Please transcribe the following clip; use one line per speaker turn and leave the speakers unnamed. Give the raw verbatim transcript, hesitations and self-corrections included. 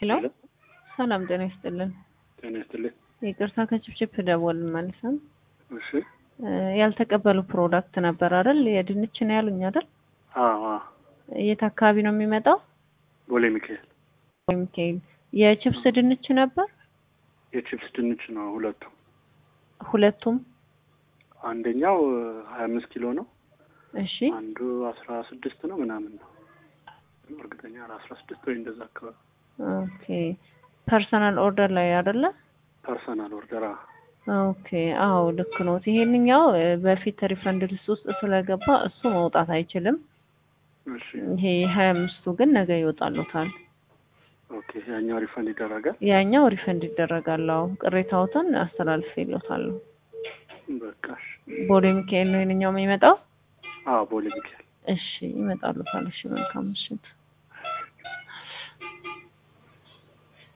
ሄሎ
ሄሎ
ሰላም ጤና ይስጥልን።
ጤና ይስጥልኝ።
ይቅርታ ከችፕችፕ ደወልን ማለት ነው።
እሺ
ያልተቀበሉ ፕሮዳክት ነበር አይደል? የድንች ነው ያሉኝ አይደል?
አዎ አዎ።
የት አካባቢ ነው የሚመጣው?
ቦሌ ሚካኤል።
ቦሌ ሚካኤል። የቺፕስ ድንች ነበር?
የቺፕስ ድንች ነው ሁለቱም።
ሁለቱም?
አንደኛው ሀያ አምስት ኪሎ ነው።
እሺ
አንዱ አስራ ስድስት ነው ምናምን ነው። እርግጠኛ አስራ ስድስት ወይ እንደዛ አካባቢ።
ኦኬ ፐርሰናል ኦርደር ላይ አይደለ?
ፐርሰናል ኦርደር።
ኦኬ አዎ ልክ ነው። ይሄንኛው በፊት ሪፈንድ ሊስት ውስጥ ስለገባ እሱ መውጣት አይችልም።
እሺ
ይሄ ሀያ አምስቱ ግን ነገ ይወጣሉታል።
ኦኬ ያኛው ሪፈንድ ይደረጋል?
ያኛው ሪፈንድ ይደረጋል። አዎ ቅሬታዎትን አስተላልፌልዎታለሁ።
በቃሽ።
ቦሌ ሚካኤል ነው የኛው የሚመጣው?
አዎ ቦሌ ሚካኤል።
እሺ ይመጣሉታል። እሺ መልካም ምሽት።